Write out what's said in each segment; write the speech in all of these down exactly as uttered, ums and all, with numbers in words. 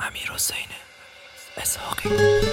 امیرحسین اسحاقی.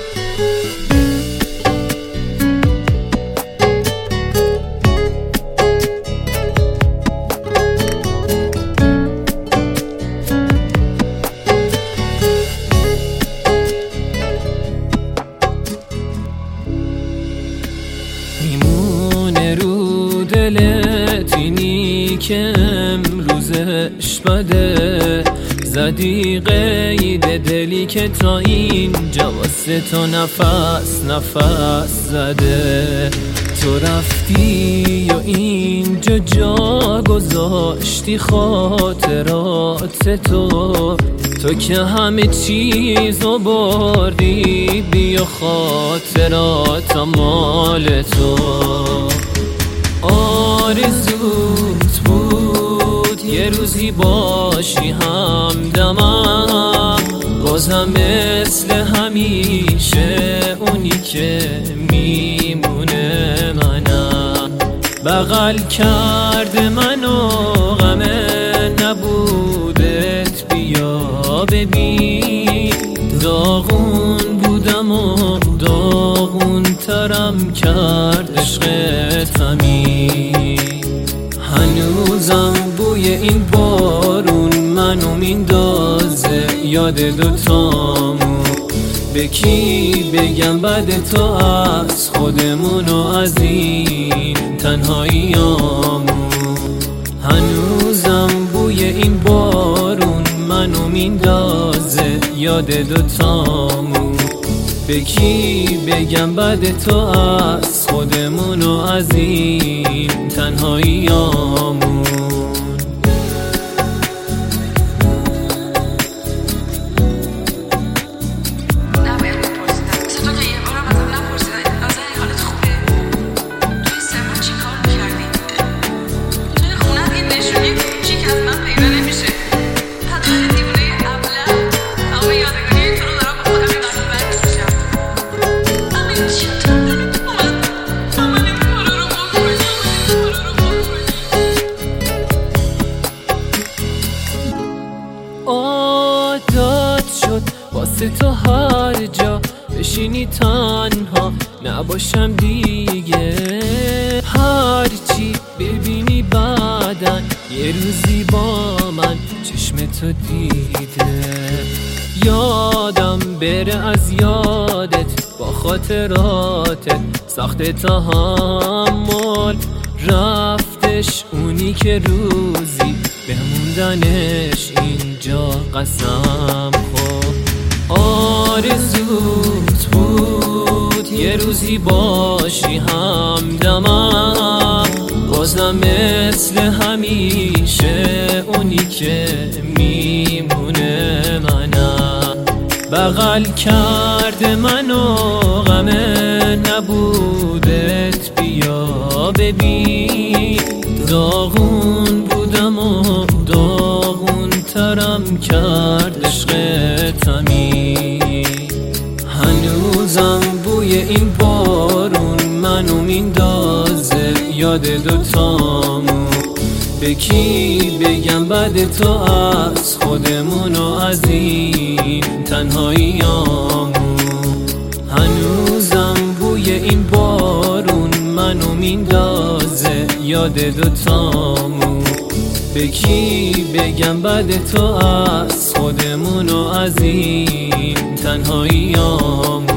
میمونه رو دلت اینی که امروزش بده، زدی قید دلی که تا اینجا واسه تو نفس نفس زده. تو رفتی و اینجا جا گذاشتی خاطرات تو، تو که همه چیزو بردی، بیا خاطرات مال تو. آرزوت بود یه روزی باشی همدمم، بازم مثل همیشه اونی که میمونه منم. بغل کرده منو غم نبودت، بیا ببین داغون بودم و داغون ترم کرد عشقت همین. هنوزم بوی این بارون منو میندازه یاد دوتامون، به کی بگم بعد تو از خودمون و از این تنهاییامون. هنوزم بوی این بارون منو میندازه یاد دوتامون، به کی بگم بعد تو از خودمون و از این تنهاییامون. عادت شد واسه تو هر جا بشینی تنها نباشم دیگه، هرچی ببینی بعدن یه روزی با من چشم تو دیده. یادم بره از یادت با خاطراتت سخت تحمل، رفتش اونی که روزی بموندنش اینجا قسم خورد. آرزوت بود یه روزی باشی همدمم، بازم مثل همیشه اونی که میمونه منم. بغل کرده منو غم نبودت، بیا ببین داغون بودم و داغون ترم کرد عشقت همین. هنوزم بوی این بارون منو میندازه یاد دوتامون، به کی بگم بعد تو از خودمون و از این تنهاییامون. هنوزم بوی این بارون منو میندازه یاد دوتامون، به کی بگم بعد تو از خودمون و از این تنهاییامون.